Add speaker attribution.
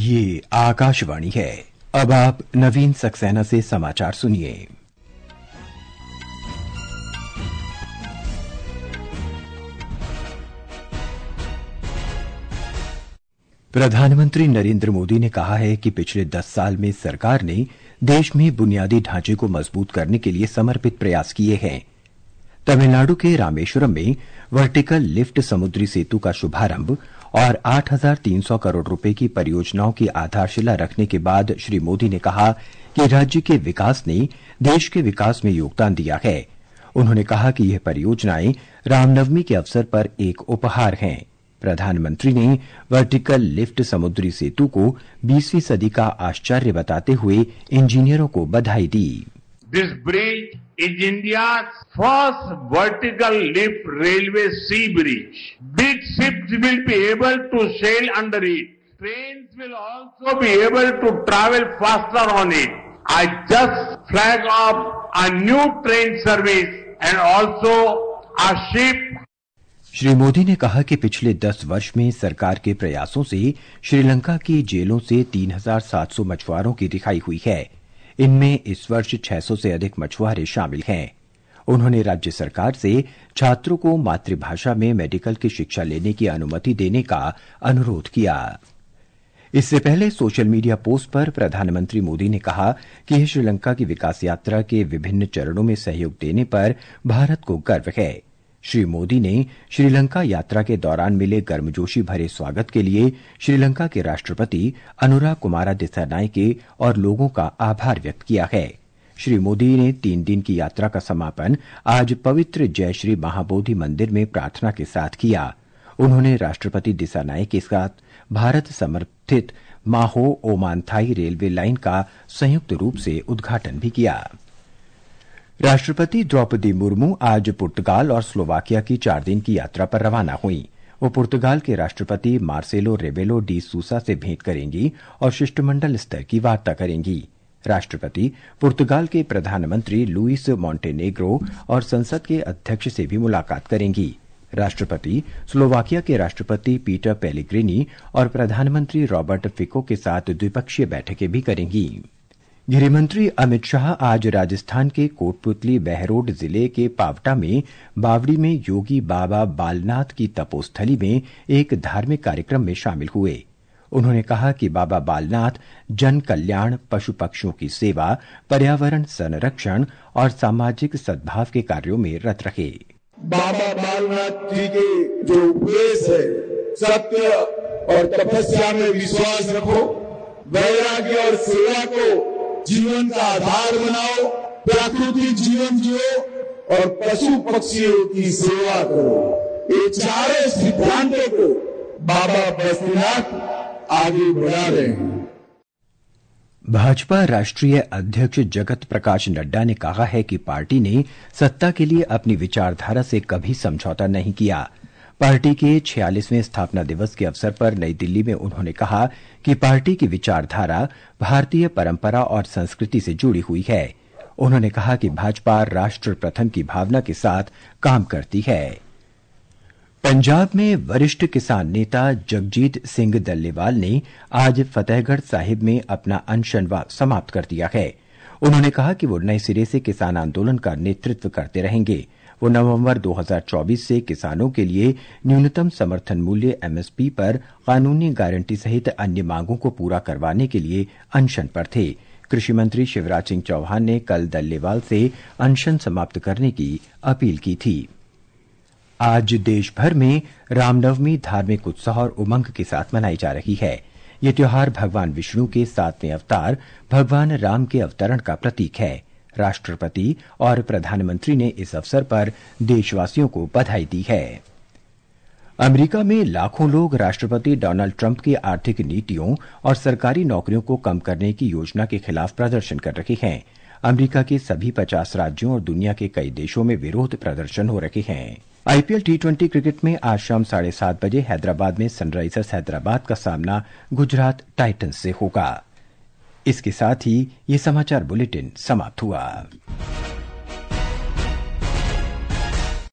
Speaker 1: ये आकाशवाणी है। अब आप नवीन सक्सेना से समाचार सुनिए। प्रधानमंत्री नरेंद्र मोदी ने कहा है कि पिछले 10 साल में सरकार ने देश में बुनियादी ढांचे को मजबूत करने के लिए समर्पित प्रयास किए हैं। तमिलनाडु के रामेश्वरम में वर्टिकल लिफ्ट समुद्री सेतु का शुभारंभ और 8,300 करोड़ रुपए की परियोजनाओं की आधारशिला रखने के बाद श्री मोदी ने कहा कि राज्य के विकास ने देश के विकास में योगदान दिया है। उन्होंने कहा कि यह परियोजनाएं रामनवमी के अवसर पर एक उपहार हैं। प्रधानमंत्री ने वर्टिकल लिफ्ट समुद्री सेतु को 20वीं सदी का आश्चर्य बताते हुए इंजीनियरों को बधाई दी।
Speaker 2: This bridge is India's first vertical lift railway sea bridge. Big ships will be able to sail under it. Trains will also be able to travel faster on it. I just flag off a new train service and also a ship.
Speaker 1: Shri Modi ने कहा कि पिछले 10 वर्ष में सरकार के प्रयासों से श्रीलंका की जेलों से 3,700 मछुआरों की रिहाई हुई है। इनमें इस वर्ष 600 से अधिक मछुआरे शामिल हैं। उन्होंने राज्य सरकार से छात्रों को मातृभाषा में मेडिकल की शिक्षा लेने की अनुमति देने का अनुरोध किया। इससे पहले सोशल मीडिया पोस्ट पर प्रधानमंत्री मोदी ने कहा कि यह श्रीलंका की विकास यात्रा के विभिन्न चरणों में सहयोग देने पर भारत को गर्व है। श्री मोदी ने श्रीलंका यात्रा के दौरान मिले गर्मजोशी भरे स्वागत के लिए श्रीलंका के राष्ट्रपति अनुरा कुमारा दिसानायके और लोगों का आभार व्यक्त किया है। श्री मोदी ने 3 दिन की यात्रा का समापन आज पवित्र जयश्री महाबोधि मंदिर में प्रार्थना के साथ किया। उन्होंने राष्ट्रपति दिसानायके के साथ भारत समर्थित माहो ओमानथाई रेलवे लाइन का संयुक्त रूप से उद्घाटन भी किया। राष्ट्रपति द्रौपदी मुर्मू आज पुर्तगाल और स्लोवाकिया की 4 दिन की यात्रा पर रवाना हुई। वो पुर्तगाल के राष्ट्रपति मार्सेलो रेबेलो डी सूसा से भेंट करेंगी और शिष्टमंडल स्तर की वार्ता करेंगी। राष्ट्रपति पुर्तगाल के प्रधानमंत्री लुइस मॉन्टेनेग्रो और संसद के अध्यक्ष से भी मुलाकात करेंगी। राष्ट्रपति स्लोवाकिया के राष्ट्रपति पीटर पेलेग्रिनी और प्रधानमंत्री रॉबर्ट फिको के साथ द्विपक्षीय बैठकें भी करेंगी। गृहमंत्री अमित शाह आज राजस्थान के कोटपुतली बहरोड जिले के पावटा में बावड़ी में योगी बाबा बालनाथ की तपोस्थली में एक धार्मिक कार्यक्रम में शामिल हुए। उन्होंने कहा कि बाबा बालनाथ जन कल्याण, पशु पक्षियों की सेवा, पर्यावरण संरक्षण और सामाजिक सद्भाव के कार्यों में रत रहे।
Speaker 3: बाबा बालनाथ जी के जो उपदेश है, सत्य और तपस्या में विश्वास रखो, वैराग्य और सेवा को जीवन का आधार बनाओ, प्राकृतिक जीवन जियो और पशु पक्षियों की सेवा करो। ये चारों सिद्धांतों को बाबा बैजनाथ आगे बढ़ा रहे हैं।
Speaker 1: भाजपा राष्ट्रीय अध्यक्ष जगत प्रकाश नड्डा ने कहा है कि पार्टी ने सत्ता के लिए अपनी विचारधारा से कभी समझौता नहीं किया। पार्टी के 46वें स्थापना दिवस के अवसर पर नई दिल्ली में उन्होंने कहा कि पार्टी की विचारधारा भारतीय परंपरा और संस्कृति से जुड़ी हुई है। उन्होंने कहा कि भाजपा राष्ट्र प्रथम की भावना के साथ काम करती है। पंजाब में वरिष्ठ किसान नेता जगजीत सिंह डल्लेवाल ने आज फतेहगढ़ साहिब में अपना अनशन समाप्त कर दिया है। उन्होंने कहा कि वो नए सिरे से किसान आंदोलन का नेतृत्व करते रहेंगे। वो नवंबर 2024 से किसानों के लिए न्यूनतम समर्थन मूल्य एमएसपी पर कानूनी गारंटी सहित अन्य मांगों को पूरा करवाने के लिए अनशन पर थे। कृषि मंत्री शिवराज सिंह चौहान ने कल डल्लेवाल से अनशन समाप्त करने की अपील की थी। आज देश भर में रामनवमी धार्मिक उत्साह और उमंग के साथ मनाई जा रही है। यह त्योहार भगवान विष्णु के 7वें अवतार भगवान राम के अवतरण का प्रतीक है। राष्ट्रपति और प्रधानमंत्री ने इस अवसर पर देशवासियों को बधाई दी है। अमेरिका में लाखों लोग राष्ट्रपति डोनाल्ड ट्रंप की आर्थिक नीतियों और सरकारी नौकरियों को कम करने की योजना के खिलाफ प्रदर्शन कर रहे हैं। अमेरिका के सभी 50 राज्यों और दुनिया के कई देशों में विरोध प्रदर्शन हो रहे हैं। आईपीएल टी20 क्रिकेट में आज शाम 7:30 बजे हैदराबाद में सनराइजर्स हैदराबाद का सामना गुजरात टाइटंस से होगा। इसके साथ ही ये समाचार बुलेटिन समाप्त हुआ।